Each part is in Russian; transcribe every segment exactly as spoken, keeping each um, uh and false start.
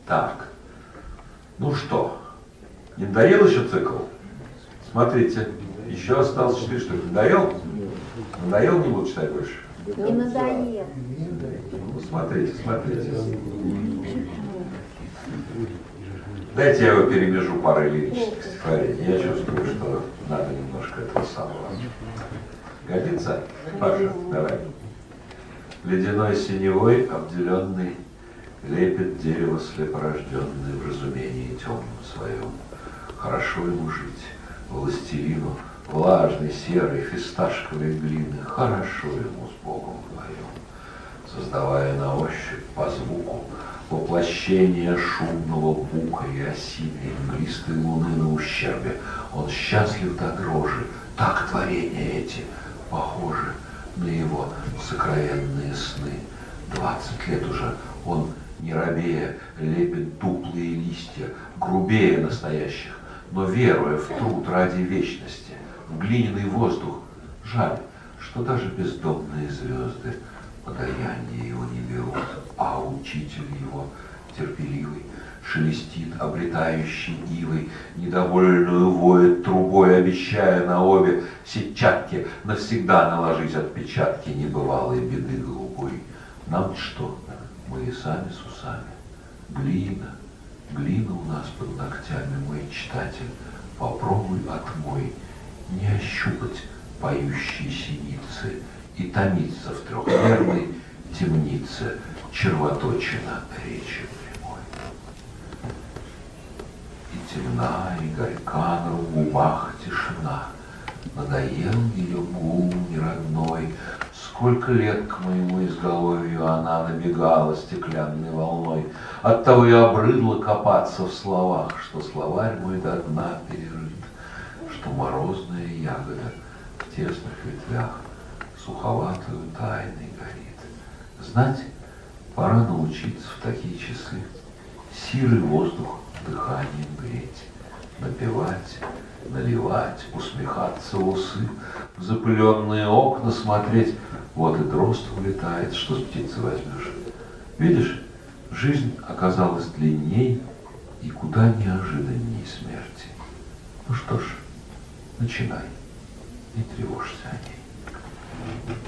Так, ну что, не надоел еще цикл? Смотрите, еще осталось четыре штуки. Надоел? Надоел, не буду читать больше? Не надоел. Ну, смотрите, смотрите. Дайте я его перемежу парой лирических стихотворений. Я чувствую, что надо немножко этого самого. Годится? Паша, давай. Ледяной синевой, обделенный, лепит дерево слепорожденное в разумении темном своем. Хорошо ему жить, властелину, влажной, серой, фисташковой глины, хорошо ему с Богом вдвоем. Создавая на ощупь по звуку воплощение шумного бука и осиной мглистой луны на ущербе, он счастлив до дрожи, так творения эти похожи на его сокровенные сны. Двадцать лет уже он, не робея, лепит дуплые листья, грубее настоящих, но веруя в труд ради вечности, в глиняный воздух. Жаль, что даже бездомные звезды подаяние его не берут, а учитель его терпеливый шелестит облетающей ивой, недовольную воет трубой, обещая на обе сетчатки навсегда наложить отпечатки небывалой беды голубой. Нам что? Мы и сами с усами. Глина, глина у нас под ногтями, мой читатель, попробуй отмой, не ощупать поющие синицы и томиться в трехмерной темнице червоточина речи прямой. И темна, и горька на губах тишина, надоел ее гул неродной. Сколько лет к моему изголовью она набегала стеклянной волной, оттого и обрыдло копаться в словах, что словарь мой до дна перерыт, что морозная ягода в тесных ветвях суховатую тайной горит. Знать, пора научиться в такие часы сирый воздух дыханием греть, напевать, наливать, усмехаться в усы, в запыленные окна смотреть. Вот и дрозд улетает, что с птицы возьмешь. Видишь, жизнь оказалась длинней и куда неожиданней смерти. Ну что ж, начинай, не тревожься о ней.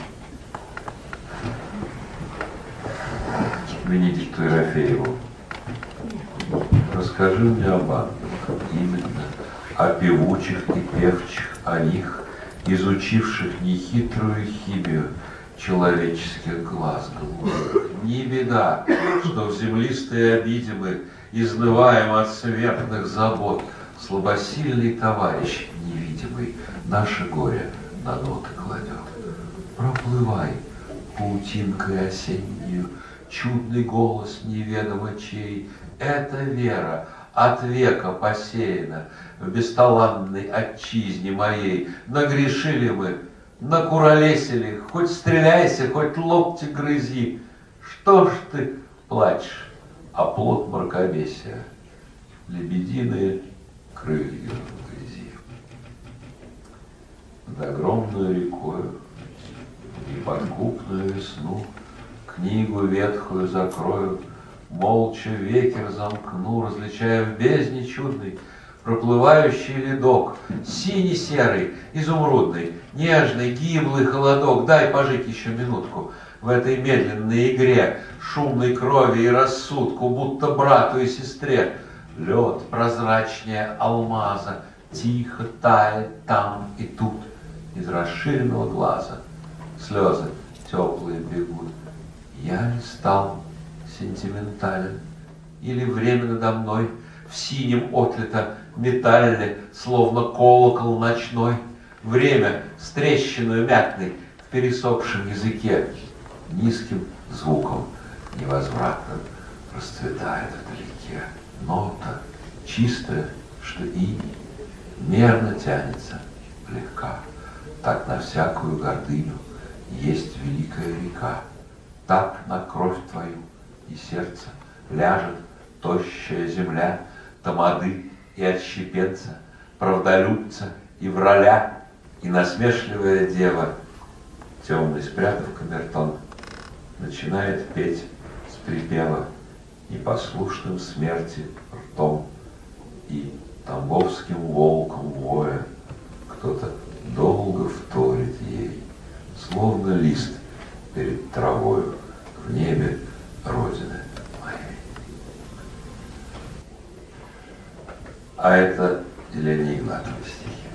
Венедикту Ерофееву. Расскажи мне об ангелах, именно о певучих и певчих, о них, изучивших нехитрую химию человеческих глаз голубых. Не беда, что в землистой обиде мы изнываем от смертных забот. Слабосильный товарищ невидимый наше горе на ноты кладет. Проплывай паутинкой осеннюю, чудный голос неведомо чей. Это вера от века посеяна в бесталанной отчизне моей. Нагрешили мы, накуролесили, хоть стреляйся, хоть локти грызи. Что ж ты плачешь, оплот мракобесия, лебединые крылья в грязи. Над огромную рекою неподкупную весну книгу ветхую закрою, молча веки разомкну, различая в бездне чудной проплывающий ледок, синий-серый, изумрудный, нежный, гиблый холодок. Дай пожить еще минутку в этой медленной игре шумной крови и рассудку, будто брату и сестре. Лед прозрачнее алмаза тихо тает там и тут из расширенного глаза. Слезы теплые бегут. Я ли стал сентиментален, или время надо мной в синем отлито металле, словно колокол ночной? Время с трещиной мятной в пересохшем языке низким звуком невозвратным расцветает вдалеке. Нота чистая, что иней, мерно тянется легка. Так на всякую гордыню есть великая река. Так на кровь твою и сердце ляжет тощая земля, тамады и отщепенца, правдолюбца и враля, и насмешливая дева, темный спрятав камертон, начинает петь с припева непослушным смерти ртом и тамбовским волком воя, кто-то долго вторит ей, словно лист перед травою в небе Родины моей. А это Елене Игнатьевой стихи.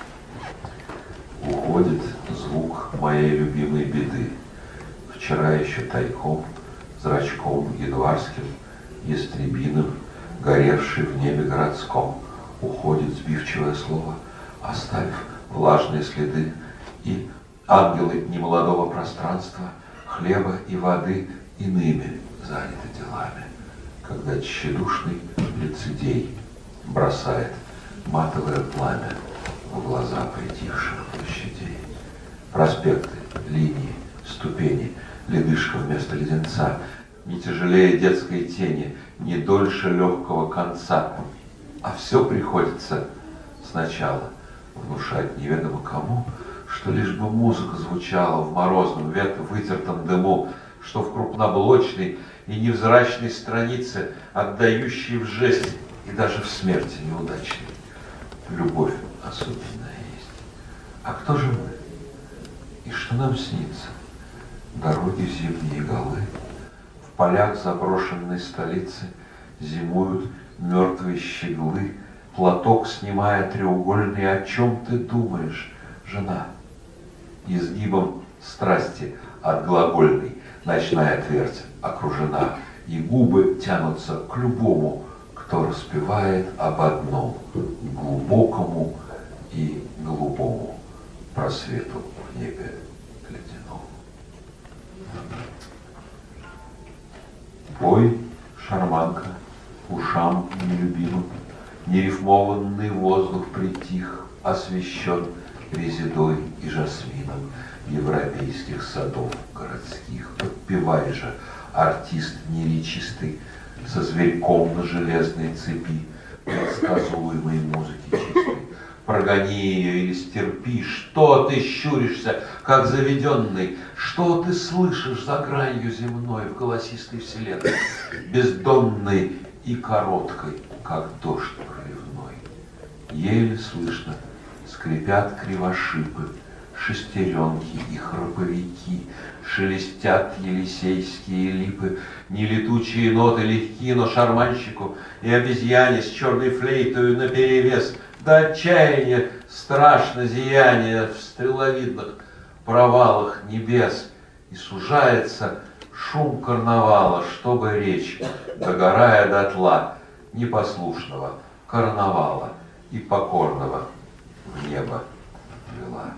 Уходит звук моей любимой беды. Вчера еще тайком, зрачком январским, ястребиным, горевший в небе городском, уходит сбивчивое слово, оставив влажные следы, и ангелы немолодого пространства, хлеба и воды иными заняты делами, когда тщедушный лицедей бросает матовое пламя в глаза притихших площадей. Проспекты, линии, ступени, ледышка вместо леденца, не тяжелее детской тени, не дольше легкого конца, а все приходится сначала внушать неведомо кому, что лишь бы музыка звучала в морозном, ветро вытертом дыму, что в крупноблочной и невзрачной странице, отдающей в жесть и даже в смерти неудачной, любовь особенная есть. А кто же мы? И что нам снится? Дороги зимние голы, в полях заброшенной столицы зимуют мертвые щеглы, платок снимая треугольный, о чем ты думаешь, жена? Изгибом страсти от глагольной ночная твердь окружена, и губы тянутся к любому, кто распевает об одном глубокому и голубому просвету в небе ледяном. Пой, шарманка, ушам нелюбимым, нерифмованный воздух притих, освещен резидой и жасмином европейских садов городских. Подпевай же, артист неречистый, со зверьком на железной цепи, предсказуемой музыки чистой. Прогони ее или стерпи, что ты щуришься, как заведенный, что ты слышишь за гранью земной в голосистой вселенной, бездонной и короткой, как дождь проливной. Еле слышно скрипят кривошипы, шестеренки и храповики, шелестят елисейские липы, нелетучие ноты легки, но шарманщику и обезьяне с черной флейтою наперевес до отчаяния страшно зияние в стреловидных провалах небес, и сужается шум карнавала, чтобы речь, догорая дотла, непослушного карнавала и покорного в небо вела.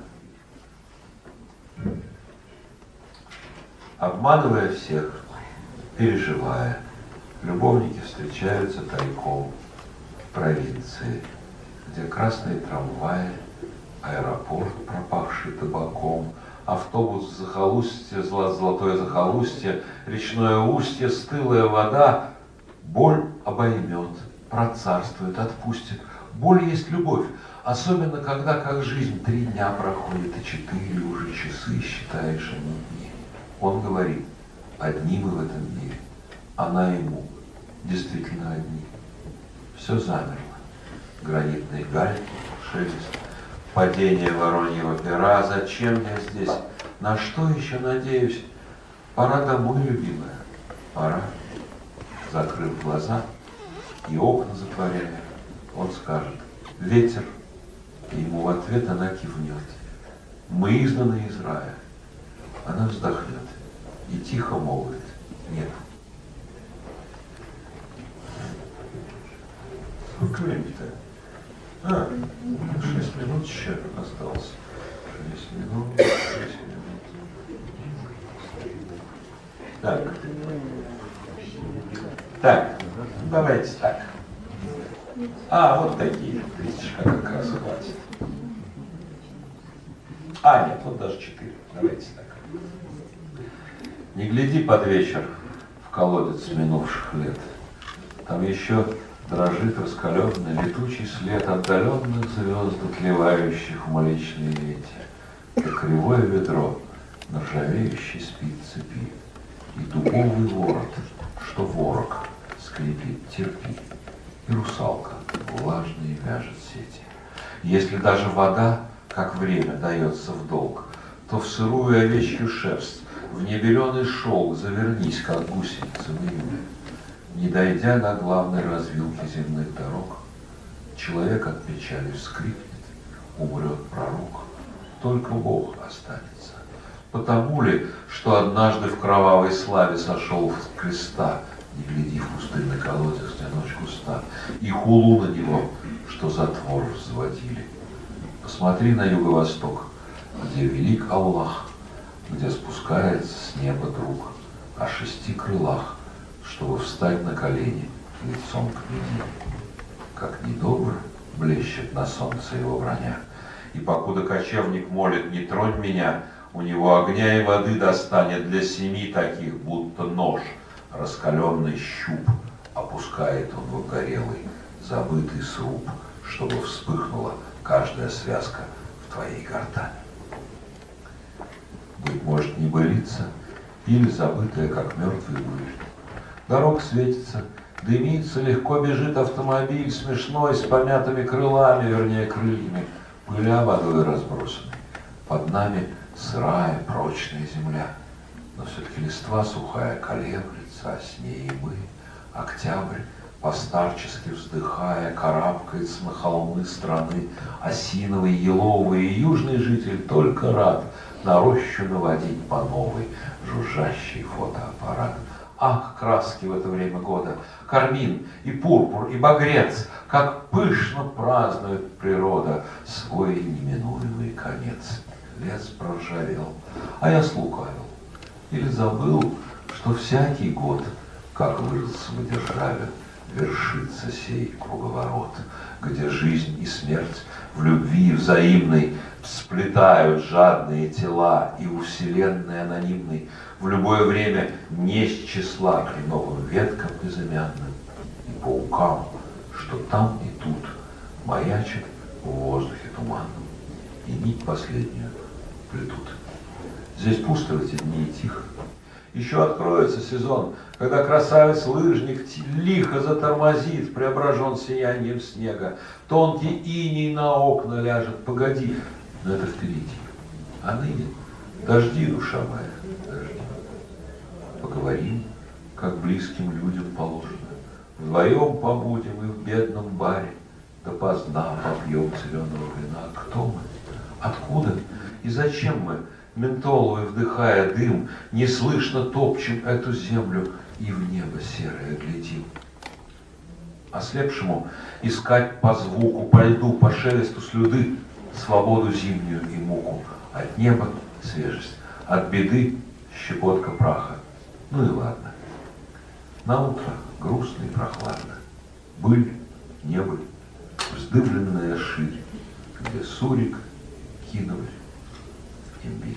Обманывая всех, переживая, любовники встречаются тайком в провинции, где красные трамваи, аэропорт, пропахший табаком, автобус в захолустье, золотое захолустье, речное устье, стылая вода. Боль обоймет, процарствует, отпустит. Боль есть любовь, особенно когда, как жизнь, три дня проходит, и четыре уже часы считаешь они дни. Он говорит, одни мы в этом мире, она ему, действительно одни. Все замерло. Гранитные гальки, шелест, падение вороньего пера. Зачем я здесь? На что еще надеюсь? Пора домой, любимая, пора. Закрыв глаза и окна затворяя, он скажет, ветер, и ему в ответ она кивнет. Мы изгнаны из рая. Она вздохнет и тихо молвит, нет. Сколько времени-то? А, шесть минут еще осталось. Шесть минут, шесть минут. Так. Так, давайте так. А, вот такие тысячка как раз хватит. А, нет, вот даже четыре. Давайте так. Не гляди под вечер в колодец минувших лет. Там еще дрожит раскаленный летучий след отдаленных звезд, отливающих в млечной лете. Это кривое ведро на ржавеющей спит цепи. И дубовый ворот, что ворог скрипит, терпи. И русалка влажные вяжет сети. Если даже вода, как время, дается в долг, то в сырую овечью шерсть, в небеленый шелк завернись, как гусеница в июле. Не дойдя до главной развилки земных дорог, человек от печали вскрикнет, умрет пророк, только Бог останется. Потому ли, что однажды в кровавой славе сошел с креста, не гляди в пустынный колодец, где ночь густа, и хулу на него, что затвор взводили. Посмотри на юго-восток, где велик Аллах, где спускается с неба друг о шести крылах, чтобы встать на колени лицом к медине. Как недобр блещет на солнце его броня, и покуда кочевник молит «не тронь меня», у него огня и воды достанет для семи таких, будто нож, раскаленный щуп, опускает он в обгорелый, забытый сруб, чтобы вспыхнула каждая связка в твоей гортани. Быть может, небылица или забытая, как мертвый быль. Дорог светится, дымится, легко бежит автомобиль, смешной, с помятыми крылами, вернее крыльями, пыля водой разбросанной. Под нами сырая, прочная земля, но все-таки листва сухая колеблется, а с ней и мы. Октябрь, постарчески вздыхая, карабкается на холмы страны, осиновый, еловый, и южный житель только рад на рощу наводить по новой жужжащий фотоаппарат. Ах, краски в это время года, кармин и пурпур и багрец, как пышно празднует природа свой неминуемый конец. Лес проржавел, а я слукавил или забыл, что всякий год, как выразился в державе, вершится сей круговорот, где жизнь и смерть в любви взаимной сплетают жадные тела, и у вселенной анонимной в любое время не с числа кленовым веткам безымянным и паукам, что там и тут маячит в воздухе туманном, и нить последнюю плетут. Здесь пусто в эти дни и тихо. Еще откроется сезон, когда красавец-лыжник лихо затормозит, преображен сиянием снега. Тонкий иней на окна ляжет. Погоди, но это впереди. А ныне дожди, душа моя, дожди. Поговорим, как близким людям положено. Вдвоем побудем и в бедном баре. Допоздна попьем зеленого вина. Кто мы? Откуда? И зачем мы, ментоловый вдыхая дым, неслышно топчем эту землю и в небо серое глядим? Ослепшему искать по звуку, по льду, по шелесту слюды свободу зимнюю и муку. От неба свежесть, от беды щепотка праха. Ну и ладно. На утро грустно и прохладно. Быль, небыль, вздыбленная ширь, где сурик, киноварь, имбирь.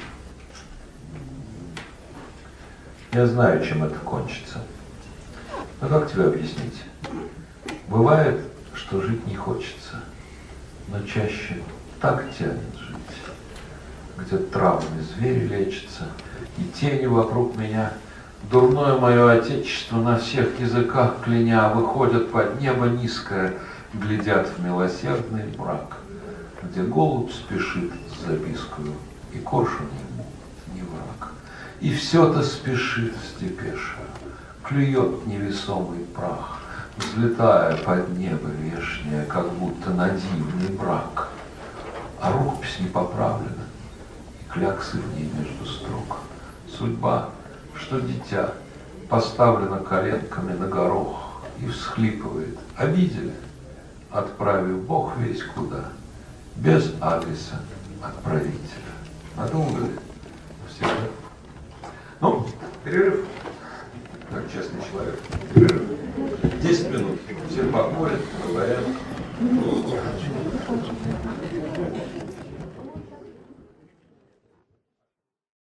Я знаю, чем это кончится. Но как тебе объяснить? Бывает, что жить не хочется, но чаще так тянет жить. Где травмы звери лечатся, и тени вокруг меня, дурное мое отечество на всех языках кляня, выходят под небо низкое, глядят в милосердный мрак, где голубь спешит с запискою, и коршун ему не враг. И все-то спешит с депеша, клюет невесомый прах, взлетая под небо вешнее, как будто на дивный брак. А рукопись не поправлена, и кляксы в ней между строк. Судьба, что дитя поставлено коленками на горох и всхлипывает. Обидели? Отправив Бог весь куда, без адреса отправителя. Надолго ли? Всегда. Ну, перерыв. Как честный человек. Перерыв. Десять минут. Все покурят, поговорят.